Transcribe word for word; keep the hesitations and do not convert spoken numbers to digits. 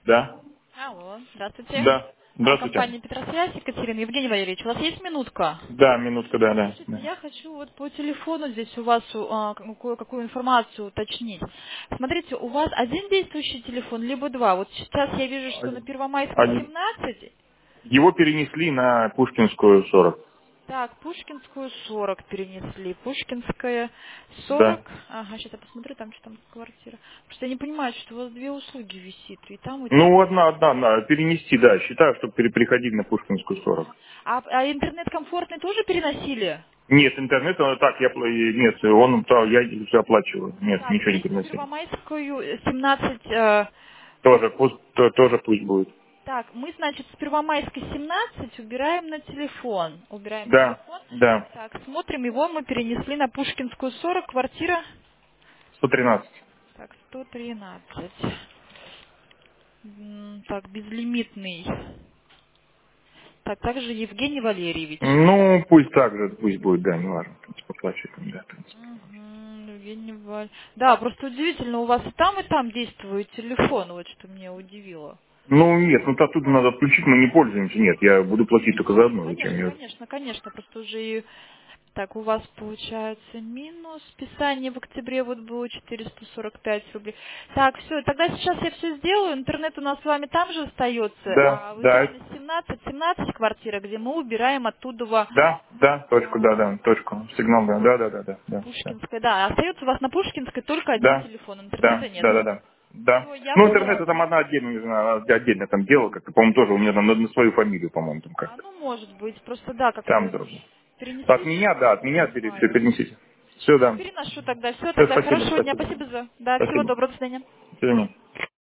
Да. Алло, здравствуйте. Да. А, Здравствуйте. Компания Петросвязь, Екатерина. Евгений Валерьевич, у вас есть минутка? Да, минутка, да, да. Слушайте, Да. я хочу вот по телефону здесь у вас а, ка- кое-какую информацию уточнить. Смотрите, у вас один действующий телефон, либо два. Вот сейчас я вижу, что на Первомайской Один. семнадцать. Его перенесли на Пушкинскую сорок. Так, Пушкинскую сорок перенесли. Пушкинская сорок. Да. Ага, сейчас я посмотрю, там что там квартира. Потому что я не понимаю, что у вас две услуги висит. И там, и там. Ну, одна, одна, надо перенести, да. Считаю, что пере- переходили на Пушкинскую Ага. сорок. А, а интернет комфортный тоже переносили? Нет, интернет, он так, я, пла- и- нет, он, то я все оплачиваю. Нет, Так, ничего не здесь на переносили. Первомайскую семнадцать. э, Тоже, пусть, то- тоже пусть будет. так, мы, значит, с Первомайской семнадцать убираем на телефон. Убираем Да, телефон. да. Так, смотрим, его мы перенесли на Пушкинскую сорок, квартира. сто тринадцать. Так, сто тринадцать. М, Так, безлимитный. Так, также Евгений Валерьевич. Ну, пусть так же, пусть будет, да, неважно. В принципе, оплачивать, да, в принципе. Мгм, Евгений Валь... Да, просто удивительно, у вас и там, и там действует телефон, вот что меня удивило. Ну нет, ну оттуда надо отключить, мы не пользуемся. Нет, я буду платить только за одну. Зачем Конечно, мне? конечно, конечно, просто уже и... Так, у вас получается минус. Списание в октябре вот было четыреста сорок пять рублей. Так, все, тогда сейчас я все сделаю. Интернет у нас с вами там же остается. Да, А вы да, сказали семнадцать, семнадцать квартира, где мы убираем оттуда во- да, да, точку, да, а, да, точку. Сигнал, да, да, да, да, да, да, да. Пушкинская. Да, остается у вас на Пушкинской только один Да, телефон. да, Интернета нет. да, да, да. Да. Все, я Ну, интернет поняла. там одна отдельно, не знаю, она отдельно там дело, как-то, по-моему, тоже у меня там на, на свою фамилию, по-моему, там А, как-то. ну, может быть. Просто, да, Там как-то трудно. От перенесли меня, что-то да, на от меня бери, все, Первомайку. перенесите. Все, Все, да. переношу тогда. Все, Все, тогда спасибо, хорошего дня. спасибо. Спасибо за... Да, всего Спасибо. доброго. До свидания. До свидания.